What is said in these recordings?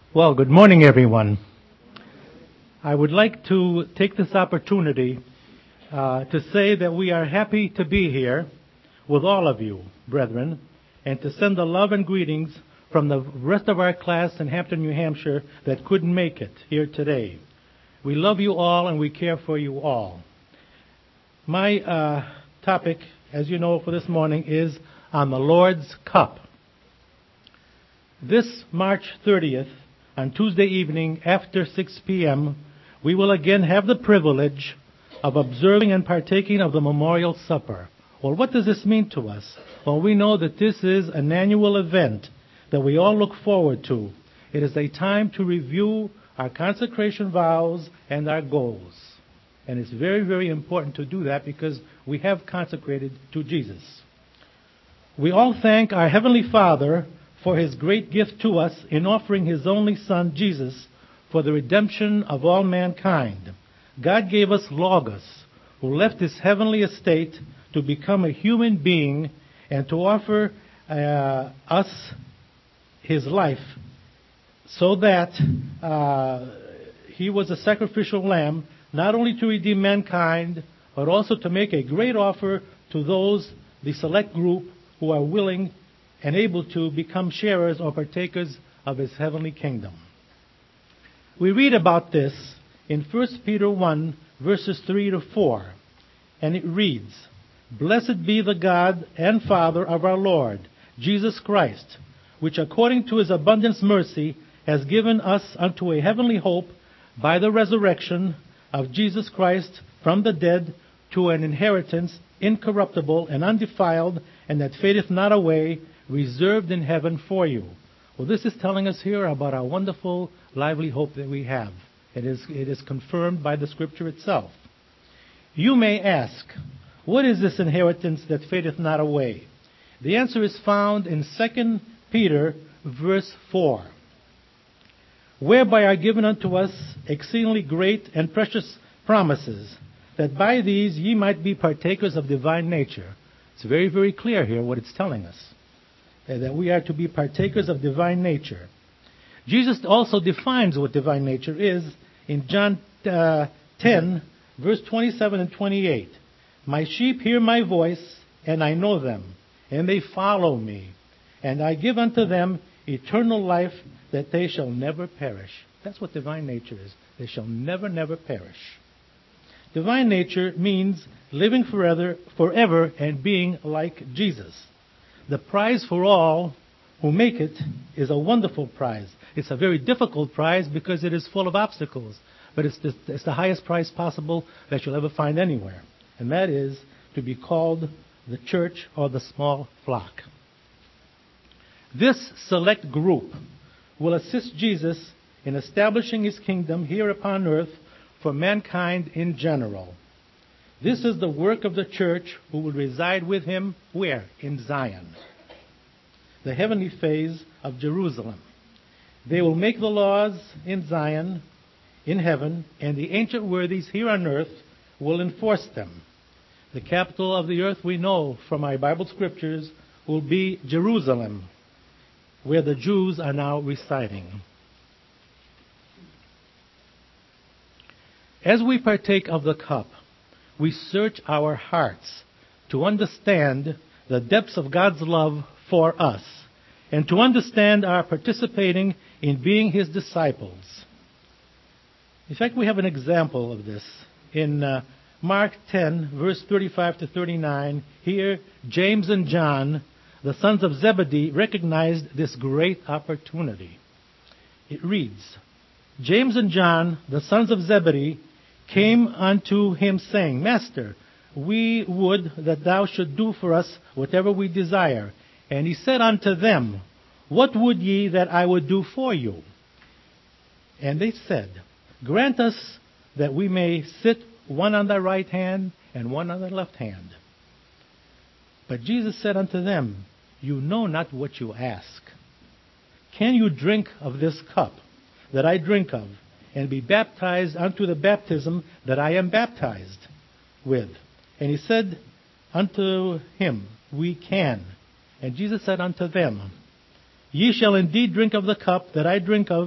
Well, good morning, everyone. I would like to take this opportunity to say that we are happy to be here with all of you, brethren, and to send the love and greetings from the rest of our class in Hampton, New Hampshire that couldn't make it here today. We love you all and we care for you all. My topic, as you know, for this morning is on the Lord's Cup. This March 30th, on Tuesday evening after 6 p.m., we will again have the privilege of observing and partaking of the Memorial Supper. Well, what does this mean to us? Well, we know that this is an annual event that we all look forward to. It is a time to review our consecration vows and our goals. And it's very, very important to do that because we have consecrated to Jesus. We all thank our Heavenly Father for His great gift to us in offering His only Son, Jesus, for the redemption of all mankind. God gave us Logos, who left His heavenly estate to become a human being and to offer us His life so that He was a sacrificial lamb, not only to redeem mankind, but also to make a great offer to those, the select group, who are willing and able to become sharers or partakers of His heavenly kingdom. We read about this in 1 Peter 1, verses 3 to 4, and it reads, "Blessed be the God and Father of our Lord, Jesus Christ, which according to His abundant mercy has given us unto a heavenly hope by the resurrection of Jesus Christ from the dead to an inheritance incorruptible and undefiled, and that fadeth not away, reserved in heaven for you." Well, this is telling us here about our wonderful, lively hope that we have. It is confirmed by the Scripture itself. You may ask, what is this inheritance that fadeth not away? The answer is found in 2 Peter, verse 4. "Whereby are given unto us exceedingly great and precious promises, that by these ye might be partakers of divine nature." It's very, very clear here what it's telling us, that we are to be partakers of divine nature. Jesus also defines what divine nature is in John 10, verse 27 and 28. "My sheep hear my voice, and I know them, and they follow me. And I give unto them eternal life, that they shall never perish." That's what divine nature is. They shall never, never perish. Divine nature means living forever and being like Jesus. The prize for all who make it is a wonderful prize. It's a very difficult prize because it is full of obstacles, but it's the highest prize possible that you'll ever find anywhere, and that is to be called the church or the small flock. This select group will assist Jesus in establishing His kingdom here upon earth for mankind in general. This is the work of the church, who will reside with Him where? In Zion, the heavenly phase of Jerusalem. They will make the laws in Zion, in heaven, and the ancient worthies here on earth will enforce them. The capital of the earth, we know from our Bible scriptures, will be Jerusalem, where the Jews are now residing. As we partake of the cup, we search our hearts to understand the depths of God's love for us and to understand our participating in being His disciples. In fact, we have an example of this in Mark 10, verse 35 to 39. Here, James and John, the sons of Zebedee, recognized this great opportunity. It reads, "James and John, the sons of Zebedee, came unto Him, saying, Master, we would that Thou should do for us whatever we desire. And He said unto them, What would ye that I would do for you? And they said, Grant us that we may sit one on thy right hand and one on thy left hand. But Jesus said unto them, You know not what you ask. Can you drink of this cup that I drink of, and be baptized unto the baptism that I am baptized with? And he said unto him, We can. And Jesus said unto them, Ye shall indeed drink of the cup that I drink of,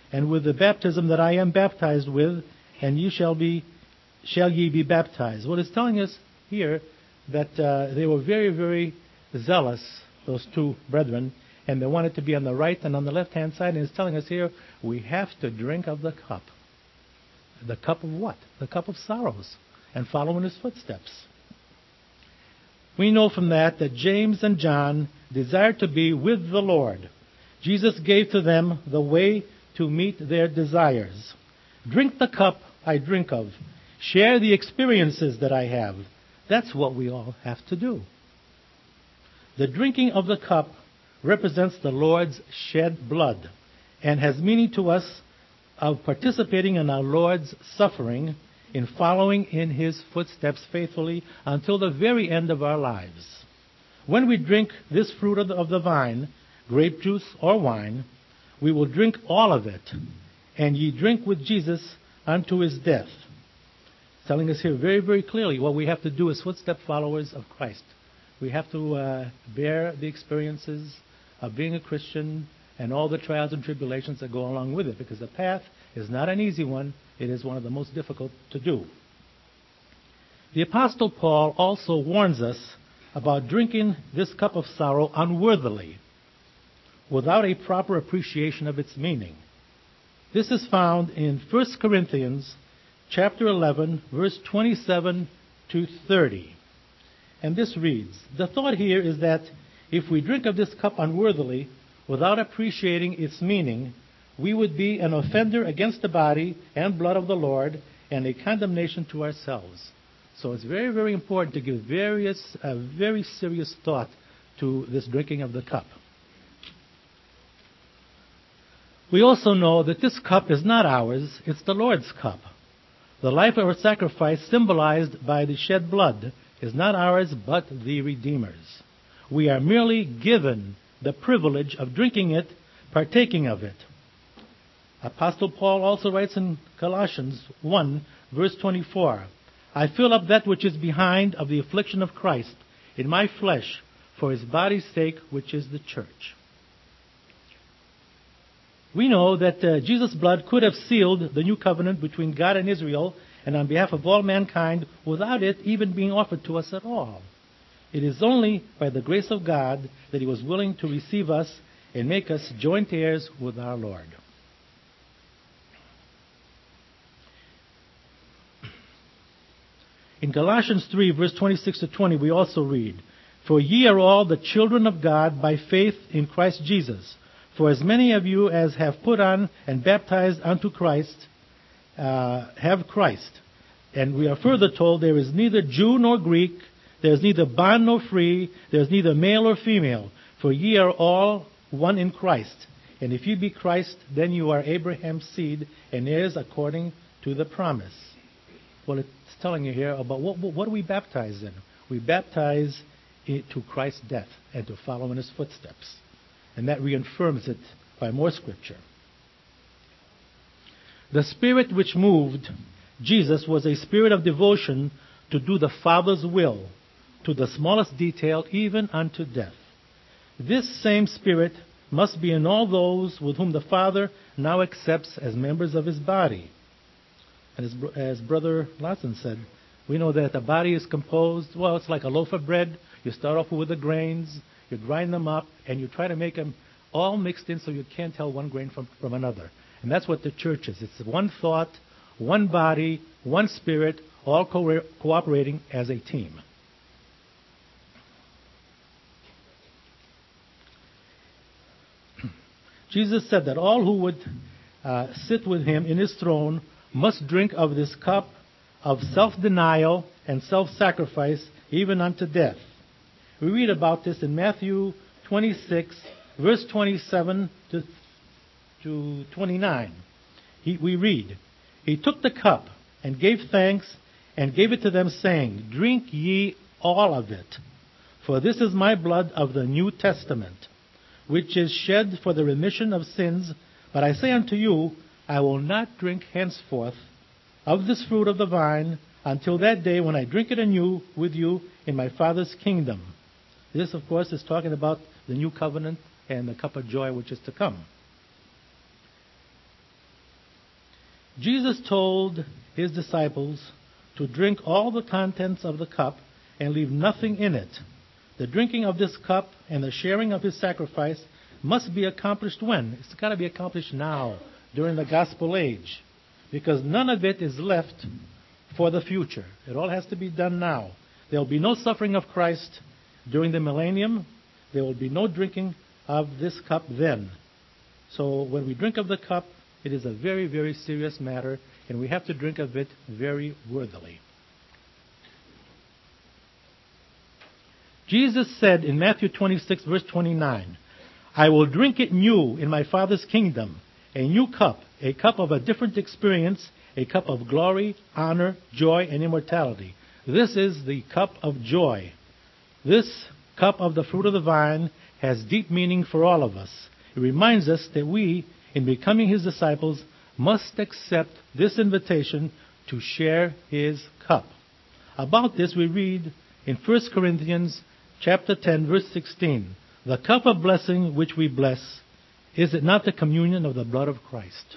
and with the baptism that I am baptized with, and shall ye be baptized. Well, it's telling us here that they were very, very zealous, those two brethren, and they wanted to be on the right and on the left-hand side, and it's telling us here, we have to drink of the cup. The cup of what? The cup of sorrows, and follow in his footsteps. We know from that James and John desired to be with the Lord. Jesus gave to them the way to meet their desires. Drink the cup I drink of. Share the experiences that I have. That's what we all have to do. The drinking of the cup represents the Lord's shed blood and has meaning to us of participating in our Lord's suffering, in following in his footsteps faithfully until the very end of our lives. When we drink this fruit of the vine, grape juice or wine, we will drink all of it, and ye drink with Jesus unto his death. Telling us here very, very clearly what we have to do as footstep followers of Christ. We have to bear the experiences of being a Christian and all the trials and tribulations that go along with it, because the path is not an easy one. It is one of the most difficult to do. The Apostle Paul also warns us about drinking this cup of sorrow unworthily, without a proper appreciation of its meaning. This is found in 1 Corinthians chapter 11, verse 27 to 30. And this reads, the thought here is that if we drink of this cup unworthily, without appreciating its meaning, we would be an offender against the body and blood of the Lord and a condemnation to ourselves. So it's very, very important to give very serious thought to this drinking of the cup. We also know that this cup is not ours, it's the Lord's cup. The life of our sacrifice, symbolized by the shed blood, is not ours but the Redeemer's. We are merely given the privilege of drinking it, partaking of it. Apostle Paul also writes in Colossians 1, verse 24, I fill up that which is behind of the affliction of Christ in my flesh for his body's sake, which is the church. We know that Jesus' blood could have sealed the new covenant between God and Israel and on behalf of all mankind without it even being offered to us at all. It is only by the grace of God that he was willing to receive us and make us joint heirs with our Lord. In Colossians 3, verse 26 to 20, we also read, For ye are all the children of God by faith in Christ Jesus. For as many of you as have put on and baptized unto Christ, have Christ. And we are further told, there is neither Jew nor Greek, there is neither bond nor free, there is neither male or female, for ye are all one in Christ. And if ye be Christ, then you are Abraham's seed, and heirs according to the promise. Well, it's telling you here about what do we baptize in? We baptize into Christ's death and to follow in his footsteps. And that reaffirms it by more scripture. The spirit which moved Jesus was a spirit of devotion to do the Father's will, to the smallest detail, even unto death. This same spirit must be in all those with whom the Father now accepts as members of his body. And as Brother Larson said, we know that the body is composed, well, it's like a loaf of bread. You start off with the grains, you grind them up, and you try to make them all mixed in so you can't tell one grain from another. And that's what the church is. It's one thought, one body, one spirit, all cooperating as a team. Jesus said that all who would sit with him in his throne must drink of this cup of self-denial and self-sacrifice, even unto death. We read about this in Matthew 26, verse 27 to 29. We read, He took the cup and gave thanks and gave it to them, saying, Drink ye all of it, for this is my blood of the New Testament, which is shed for the remission of sins. But I say unto you, I will not drink henceforth of this fruit of the vine until that day when I drink it anew with you in my Father's kingdom. This, of course, is talking about the new covenant and the cup of joy which is to come. Jesus told his disciples to drink all the contents of the cup and leave nothing in it. The drinking of this cup and the sharing of his sacrifice must be accomplished when? It's got to be accomplished now, during the gospel age, because none of it is left for the future. It all has to be done now. There will be no suffering of Christ during the millennium. There will be no drinking of this cup then. So when we drink of the cup, it is a very, very serious matter, and we have to drink of it very worthily. Jesus said in Matthew 26, verse 29, I will drink it new in my Father's kingdom, a new cup, a cup of a different experience, a cup of glory, honor, joy, and immortality. This is the cup of joy. This cup of the fruit of the vine has deep meaning for all of us. It reminds us that we, in becoming his disciples, must accept this invitation to share his cup. About this we read in 1 Corinthians chapter 10, verse 16. The cup of blessing which we bless, is it not the communion of the blood of Christ?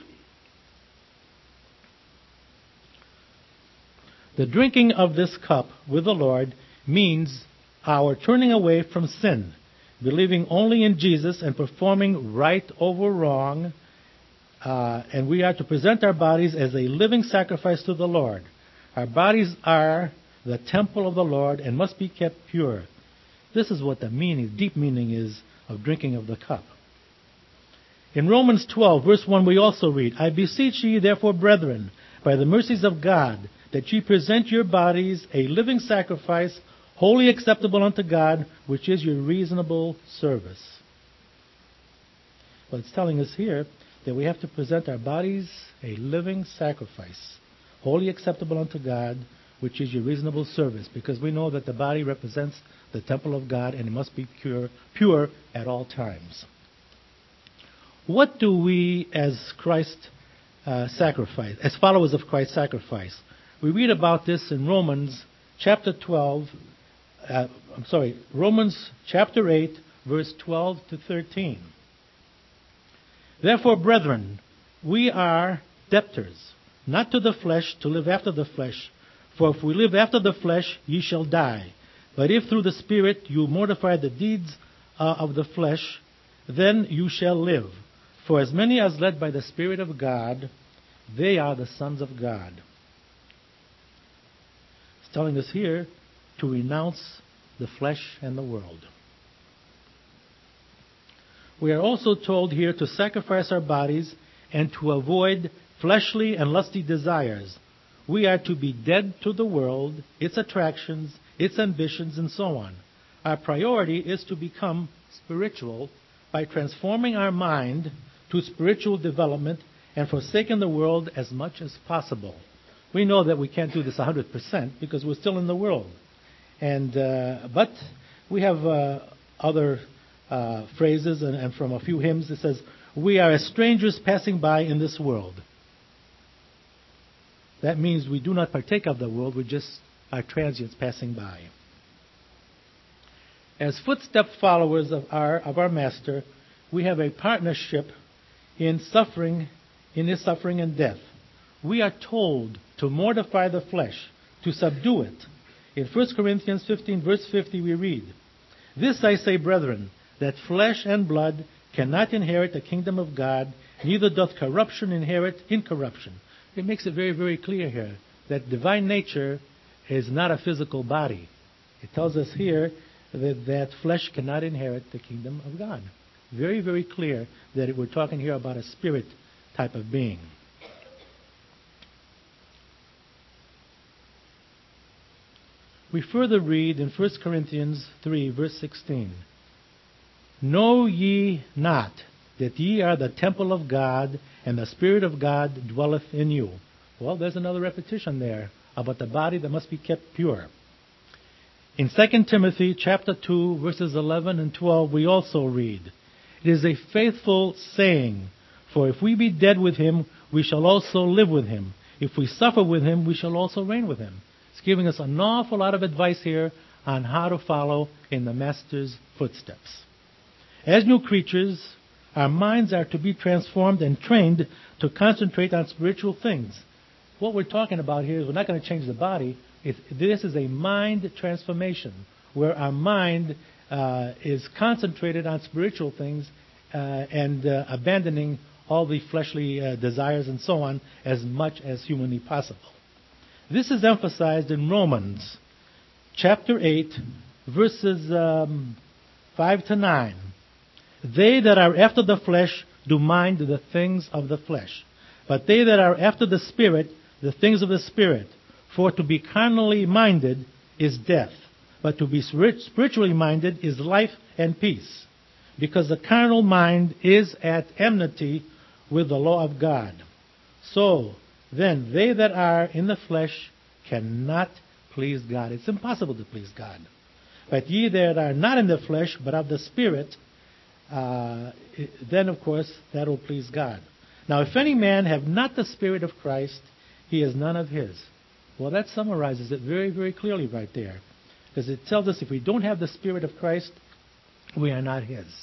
The drinking of this cup with the Lord means our turning away from sin, believing only in Jesus and performing right over wrong. And we are to present our bodies as a living sacrifice to the Lord. Our bodies are the temple of the Lord and must be kept pure. This is what the deep meaning is of drinking of the cup. In Romans 12, verse 1, we also read, I beseech ye therefore, brethren, by the mercies of God, that ye present your bodies a living sacrifice, wholly acceptable unto God, which is your reasonable service. Well, it's telling us here that we have to present our bodies a living sacrifice, wholly acceptable unto God, which is your reasonable service, because we know that the body represents the temple of God and it must be pure at all times. What do we as as followers of Christ sacrifice? We read about this in Romans chapter 8, verse 12 to 13. Therefore, brethren, we are debtors, not to the flesh, to live after the flesh. For if we live after the flesh, ye shall die. But if through the Spirit you mortify the deeds of the flesh, then you shall live. For as many as led by the Spirit of God, they are the sons of God. It's telling us here to renounce the flesh and the world. We are also told here to sacrifice our bodies and to avoid fleshly and lusty desires. We are to be dead to the world, its attractions, its ambitions, and so on. Our priority is to become spiritual by transforming our mind to spiritual development and forsaking the world as much as possible. We know that we can't do this 100% because we're still in the world. But we have other phrases and from a few hymns it says, we are as strangers passing by in this world. That means we do not partake of the world, we just are transients passing by. As footstep followers of our Master, we have a partnership in his suffering and death. We are told to mortify the flesh, to subdue it. In 1 Corinthians 15, verse 50, we read, This I say, brethren, that flesh and blood cannot inherit the kingdom of God, neither doth corruption inherit incorruption. It makes it very, very clear here that divine nature is not a physical body. It tells us here that flesh cannot inherit the kingdom of God. Very, very clear that we're talking here about a spirit type of being. We further read in 1 Corinthians 3, verse 16, Know ye not that ye are the temple of God, and the Spirit of God dwelleth in you? Well, there's another repetition there about the body that must be kept pure. In 2 Timothy chapter 2, verses 11 and 12, we also read, It is a faithful saying, for if we be dead with him, we shall also live with him. If we suffer with him, we shall also reign with him. It's giving us an awful lot of advice here on how to follow in the Master's footsteps. As new creatures, Our minds are to be transformed and trained to concentrate on spiritual things. What we're talking about here is we're not going to change the body. This is a mind transformation where our mind is concentrated on spiritual things and abandoning all the fleshly desires and so on as much as humanly possible. This is emphasized in Romans chapter 8, verses 5 to 9. They that are after the flesh do mind the things of the flesh, but they that are after the Spirit, the things of the Spirit. For to be carnally minded is death, but to be spiritually minded is life and peace. Because the carnal mind is at enmity with the law of God. So then they that are in the flesh cannot please God. It's impossible to please God. But ye that are not in the flesh, but of the Spirit, then of course that will please God. Now if any man have not the Spirit of Christ, he is none of his. Well, that summarizes it very, very clearly right there. Because it tells us if we don't have the Spirit of Christ, we are not his.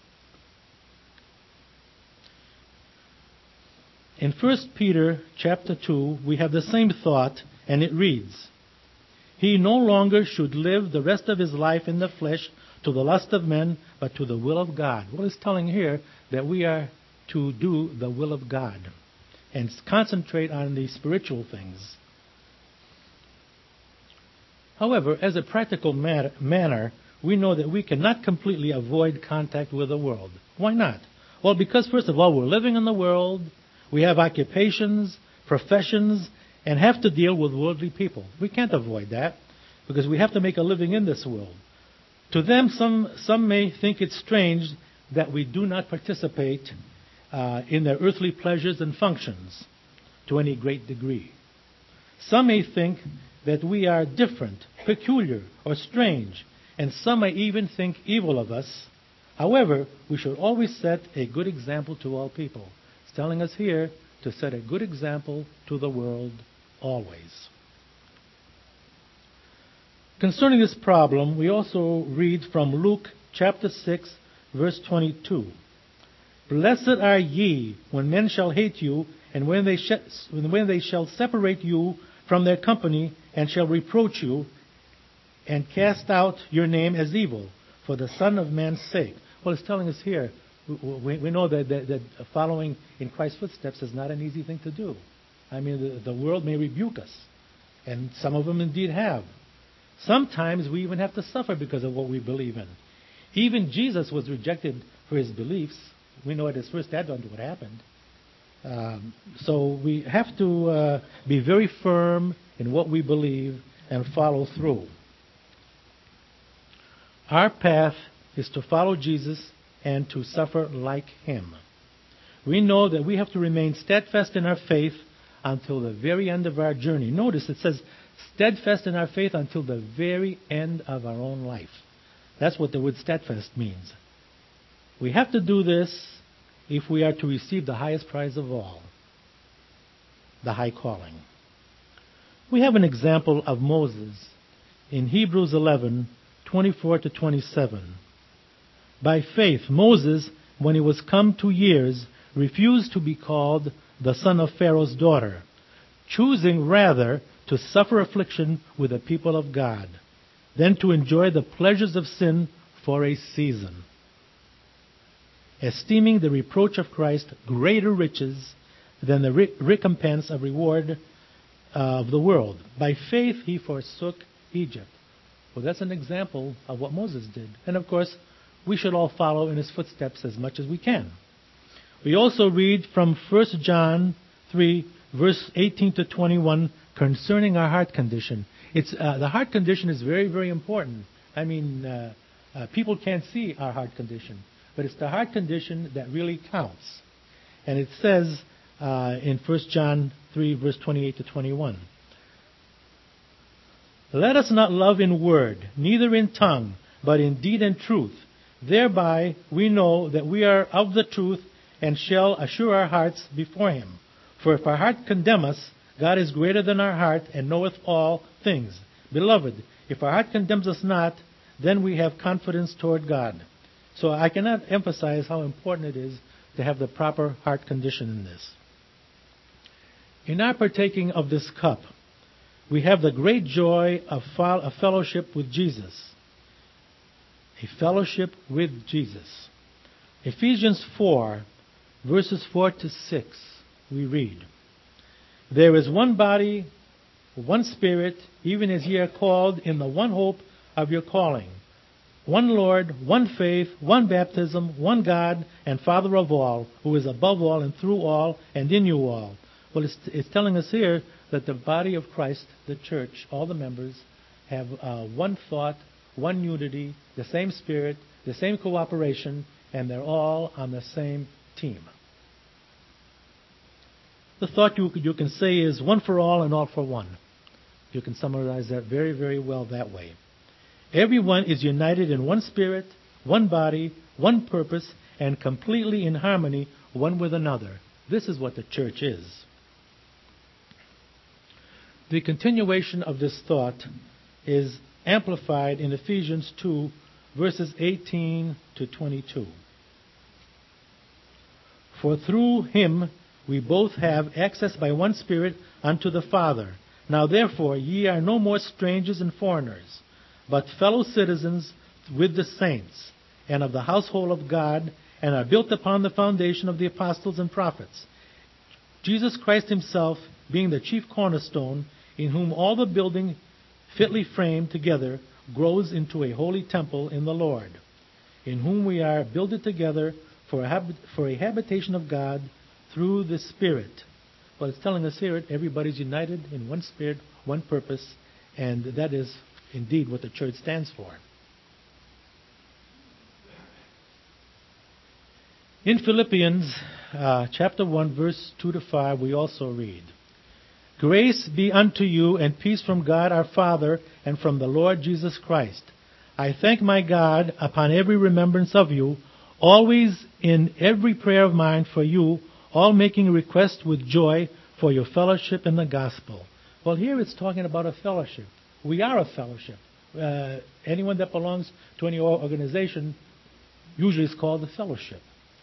In 1 Peter chapter 2, we have the same thought, and it reads, He no longer should live the rest of his life in the flesh to the lust of men, but to the will of God. Well, it's telling here that we are to do the will of God and concentrate on the spiritual things. However, as a practical manner, we know that we cannot completely avoid contact with the world. Why not? Well, because first of all, we're living in the world, we have occupations, professions, and have to deal with worldly people. We can't avoid that because we have to make a living in this world. To them, some may think it strange that we do not participate in their earthly pleasures and functions to any great degree. Some may think that we are different, peculiar, or strange, and some may even think evil of us. However, we should always set a good example to all people. It's telling us here to set a good example to the world always. Concerning this problem, we also read from Luke chapter 6, verse 22. Blessed are ye when men shall hate you, and when they shall separate you from their company, and shall reproach you, and cast out your name as evil, for the Son of Man's sake. Well, it's telling us here, we know that following in Christ's footsteps is not an easy thing to do. I mean, the world may rebuke us, and some of them indeed have. Sometimes we even have to suffer because of what we believe in. Even Jesus was rejected for his beliefs. We know at his first advent what happened. So we have to be very firm in what we believe and follow through. Our path is to follow Jesus and to suffer like him. We know that we have to remain steadfast in our faith until the very end of our journey. Notice it says steadfast in our faith until the very end of our own life. That's what the word steadfast means. We have to do this if we are to receive the highest prize of all, the high calling. We have an example of Moses in Hebrews 11, 24 to 27. By faith, Moses, when he was come to years, refused to be called the son of Pharaoh's daughter, choosing rather to suffer affliction with the people of God, than to enjoy the pleasures of sin for a season, esteeming the reproach of Christ greater riches than the recompense of reward of the world. By faith he forsook Egypt. Well, that's an example of what Moses did. And of course, we should all follow in his footsteps as much as we can. We also read from 1 John 3, verse 18 to 21, concerning our heart condition. The heart condition is very, very important. I mean, people can't see our heart condition, but it's the heart condition that really counts. And it says in 1 John 3, verse 28 to 21, Let us not love in word, neither in tongue, but in deed and truth. Thereby we know that we are of the truth, and shall assure our hearts before him. For if our heart condemn us, God is greater than our heart, and knoweth all things. Beloved, if our heart condemns us not, then we have confidence toward God. So I cannot emphasize how important it is to have the proper heart condition in this. In our partaking of this cup, we have the great joy of a fellowship with Jesus. A fellowship with Jesus. Ephesians 4, verses 4 to 6, we read, "There is one body, one Spirit, even as ye are called in the one hope of your calling. One Lord, one faith, one baptism, one God and Father of all, who is above all and through all and in you all." Well, it's telling us here that the body of Christ, the church, all the members, have one thought, one unity, the same spirit, the same cooperation, and they're all on the same team. The thought you can say is one for all and all for one. You can summarize that very, very well that way. Everyone is united in one spirit, one body, one purpose, and completely in harmony one with another. This is what the church is. The continuation of this thought is amplified in Ephesians 2, verses 18 to 22. "For through him we both have access by one Spirit unto the Father. Now therefore ye are no more strangers and foreigners, but fellow citizens with the saints, and of the household of God, and are built upon the foundation of the apostles and prophets, Jesus Christ himself being the chief cornerstone, in whom all the building fitly framed together grows into a holy temple in the Lord, in whom we are builded together for a habitation of God through the Spirit." Well, it's telling us here everybody's united in one spirit, one purpose, and that is indeed what the church stands for. In Philippians chapter 1, verse 2 to 5, we also read, "Grace be unto you and peace from God our Father and from the Lord Jesus Christ. I thank my God upon every remembrance of you, always in every prayer of mine for you, all making request with joy for your fellowship in the gospel." Well, here it's talking about a fellowship. We are a fellowship. Anyone that belongs to any organization usually is called a fellowship.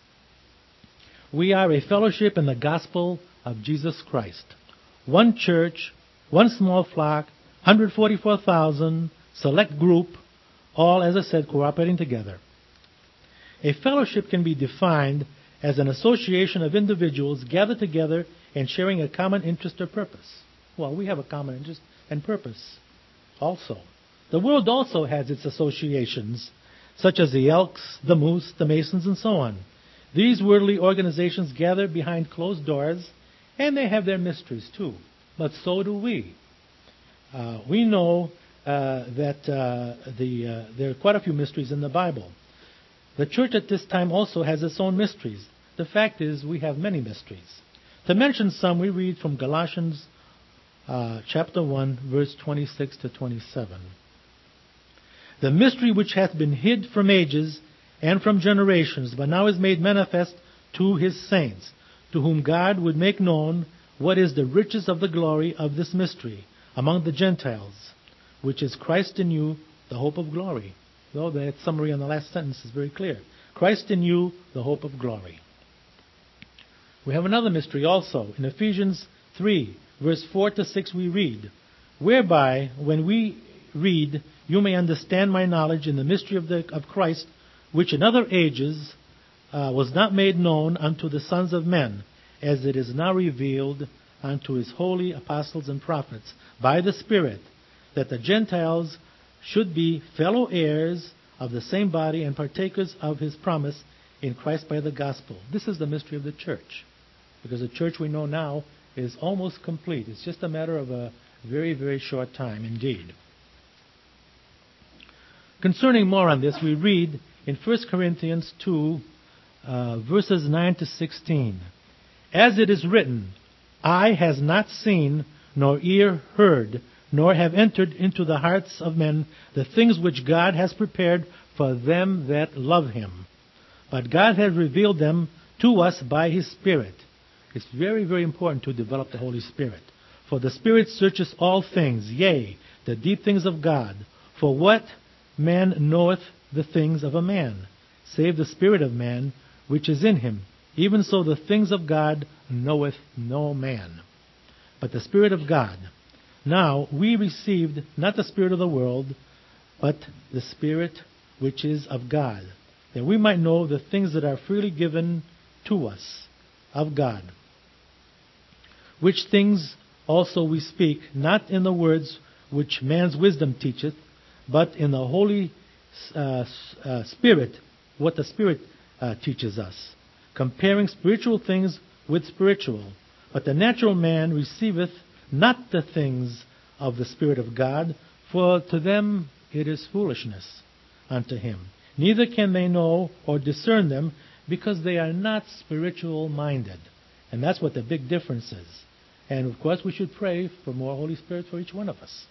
We are a fellowship in the gospel of Jesus Christ. One church, one small flock, 144,000, select group, all, as I said, cooperating together. A fellowship can be defined as an association of individuals gathered together and sharing a common interest or purpose. Well, we have a common interest and purpose also. The world also has its associations, such as the Elks, the Moose, the Masons, and so on. These worldly organizations gather behind closed doors, and they have their mysteries too. But so do we. We know that there are quite a few mysteries in the Bible. The church at this time also has its own mysteries. The fact is, we have many mysteries. To mention some, we read from Galatians chapter 1, verse 26 to 27. "The mystery which hath been hid from ages and from generations, but now is made manifest to his saints, to whom God would make known what is the riches of the glory of this mystery among the Gentiles, which is Christ in you, the hope of glory." Though that summary on the last sentence is very clear. Christ in you, the hope of glory. We have another mystery also. In Ephesians 3, verse 4 to 6, we read, "Whereby, when we read, you may understand my knowledge in the mystery of Christ, which in other ages was not made known unto the sons of men, as it is now revealed unto his holy apostles and prophets by the Spirit, that the Gentiles should be fellow heirs of the same body and partakers of his promise in Christ by the gospel." This is the mystery of the church, because the church we know now is almost complete. It's just a matter of a very, very short time indeed. Concerning more on this, we read in 1 Corinthians 2, verses 9 to 16. "As it is written, eye has not seen, nor ear heard, nor have entered into the hearts of men the things which God has prepared for them that love him. But God has revealed them to us by his Spirit." It's very, very important to develop the Holy Spirit. "For the Spirit searches all things, yea, the deep things of God. For what man knoweth the things of a man, save the spirit of man which is in him? Even so the things of God knoweth no man, but the Spirit of God. Now we received not the spirit of the world, but the Spirit which is of God, that we might know the things that are freely given to us of God. Which things also we speak, not in the words which man's wisdom teacheth, but in the Holy Spirit, what the Spirit teaches us, comparing spiritual things with spiritual. But the natural man receiveth not the things of the Spirit of God, for to them it is foolishness unto him. Neither can they know or discern them, because they are not spiritual minded. And that's what the big difference is. And of course we should pray for more Holy Spirit for each one of us.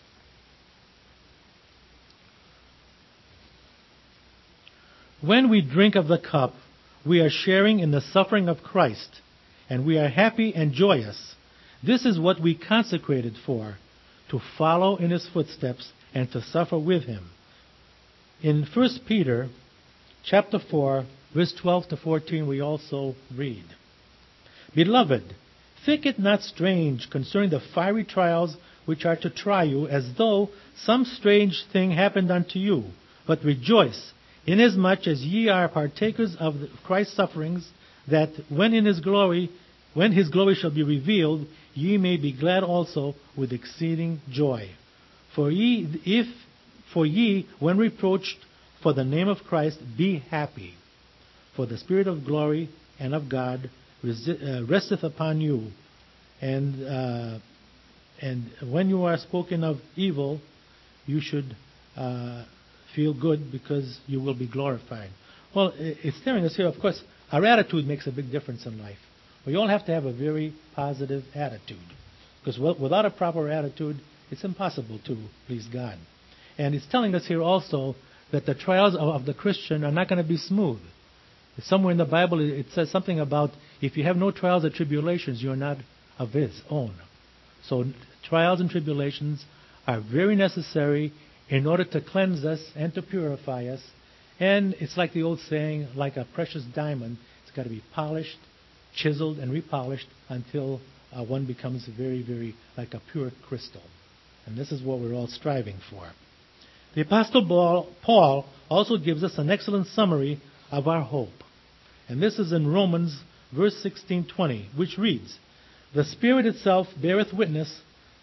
When we drink of the cup, we are sharing in the suffering of Christ, and we are happy and joyous. This is what we consecrated for, to follow in his footsteps and to suffer with him. In 1 Peter chapter 4, verse 12 to 14, we also read, Beloved, think it not strange concerning the fiery trials which are to try you, as though some strange thing happened unto you. But rejoice, inasmuch as ye are partakers of Christ's sufferings, that when his glory shall be revealed, ye may be glad also with exceeding joy. For ye, when reproached for the name of Christ, be happy. For the Spirit of glory and of God resteth upon you. And when you are spoken of evil, you should feel good, because you will be glorified. Well, it's telling us here, of course, our attitude makes a big difference in life. We all have to have a very positive attitude, because without a proper attitude, it's impossible to please God. And it's telling us here also that the trials of the Christian are not going to be smooth. Somewhere in the Bible it says something about, if you have no trials or tribulations, you're not of his own. So trials and tribulations are very necessary in order to cleanse us and to purify us. And it's like the old saying, like a precious diamond, it's got to be polished, chiseled, and repolished until one becomes very, very like a pure crystal. And this is what we're all striving for. The Apostle Paul also gives us an excellent summary of our hope. And this is in Romans verse 16:20, which reads, The Spirit itself beareth witness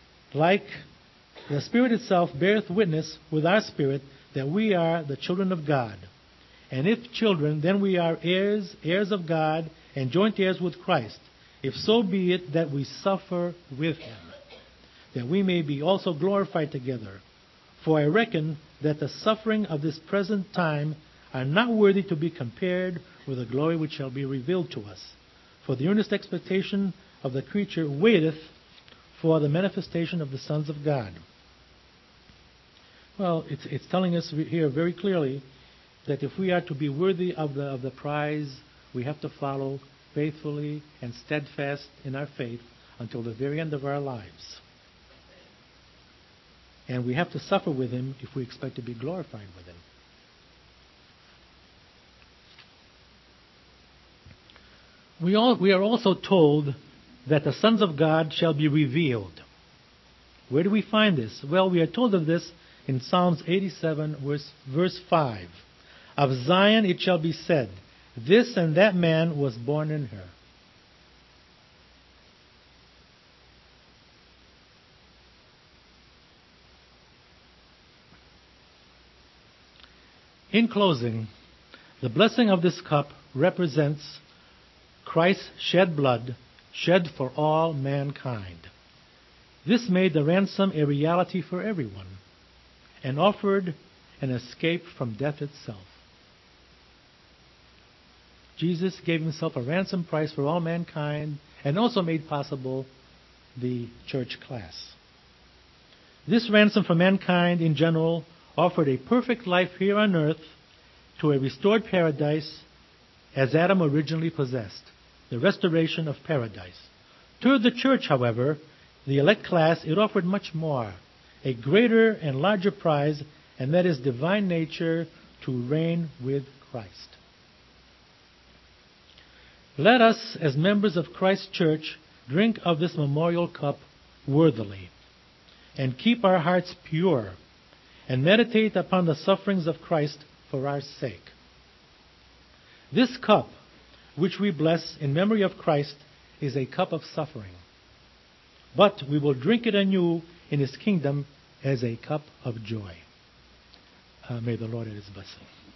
with our spirit that we are the children of God. And if children, then we are heirs, heirs of God, and joint heirs with Christ, if so be it that we suffer with him, that we may be also glorified together. For I reckon that the suffering of this present time are not worthy to be compared with the glory which shall be revealed to us. For the earnest expectation of the creature waiteth for the manifestation of the sons of God. Well, it's telling us here very clearly that if we are to be worthy of the prize, we have to follow faithfully and steadfast in our faith until the very end of our lives. And we have to suffer with him if we expect to be glorified with him. We are also told that the sons of God shall be revealed. Where do we find this? Well, we are told of this in Psalms 87, verse 5. Of Zion it shall be said, this and that man was born in her. In closing, the blessing of this cup represents Christ's shed blood, shed for all mankind. This made the ransom a reality for everyone and offered an escape from death itself. Jesus gave himself a ransom price for all mankind and also made possible the church class. This ransom for mankind in general offered a perfect life here on earth to a restored paradise as Adam originally possessed, the restoration of paradise. To the church, however, the elect class, it offered much more, a greater and larger prize, and that is divine nature to reign with Christ. Let us, as members of Christ's church, drink of this memorial cup worthily, and keep our hearts pure, and meditate upon the sufferings of Christ for our sake. This cup, which we bless in memory of Christ, is a cup of suffering. But we will drink it anew in His kingdom as a cup of joy. May the Lord add His blessing.